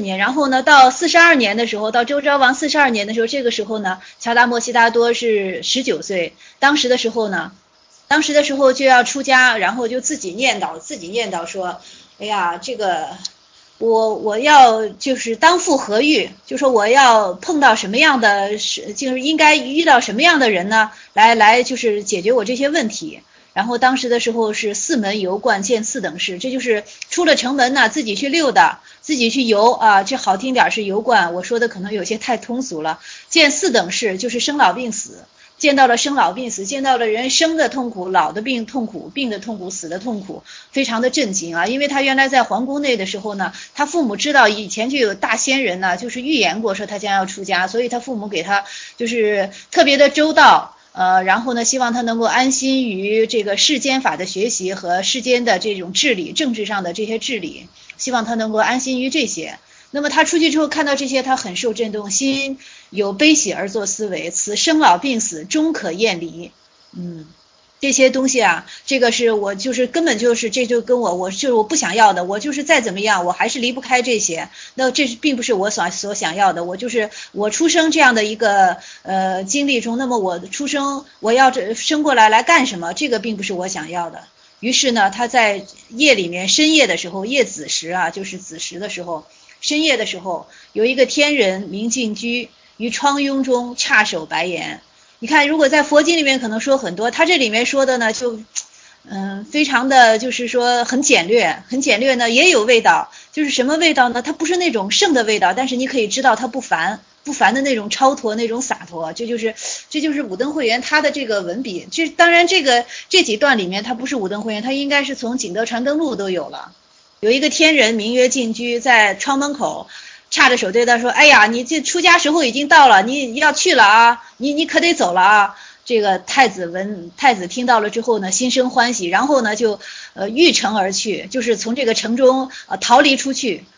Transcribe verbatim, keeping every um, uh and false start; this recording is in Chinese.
年，然后呢，到四十二年的时候，到周昭王四十二年的时候，这个时候呢，乔达摩悉达多是十九岁，当时的时候呢，当时的时候就要出家，然后就自己念叨，自己念叨说，哎呀，这个我我要就是当父何欲，就说我要碰到什么样的，就是应该遇到什么样的人呢，来来就是解决我这些问题。然后当时的时候是四门游观见四等事，这就是出了城门呢，自己去溜达，自己去游啊，这好听点是游观，我说的可能有些太通俗了。见四等事就是生老病死，见到了生老病死，见到了人生的痛苦，老的病痛苦，病的痛苦，死的痛苦，非常的震惊啊！因为他原来在皇宫内的时候呢，他父母知道以前就有大仙人呢，就是预言过说他将要出家，所以他父母给他就是特别的周到。呃，然后呢，希望他能够安心于这个世间法的学习和世间的这种治理，政治上的这些治理，希望他能够安心于这些。那么他出去之后看到这些，他很受震动，心有悲喜而作思维，此生老病死终可厌离。嗯，这些东西啊，这个是我就是根本就是这就跟我我就是我不想要的，我就是再怎么样我还是离不开这些，那这并不是我所所想要的，我就是我出生这样的一个呃经历中，那么我出生我要这生过来来干什么？这个并不是我想要的。于是呢，他在夜里面深夜的时候，夜子时啊，就是子时的时候，深夜的时候，有一个天人名静居于窗慵中叉手白言。你看，如果在佛经里面可能说很多，他这里面说的呢，就嗯，非常的就是说很简略，很简略呢，也有味道，就是什么味道呢？它不是那种圣的味道，但是你可以知道它不凡，不凡的那种超脱，那种洒脱，这就是这就是武登会员他的这个文笔。这当然这个这几段里面他不是武登会员，他应该是从景德传灯录都有了。有一个天人名曰静居，在窗门口叉着手对他说，哎呀，你这出家时候已经到了，你要去了啊，你你可得走了啊。这个太子闻太子听到了之后呢，心生欢喜，然后呢就呃御城而去，就是从这个城中呃逃离出去。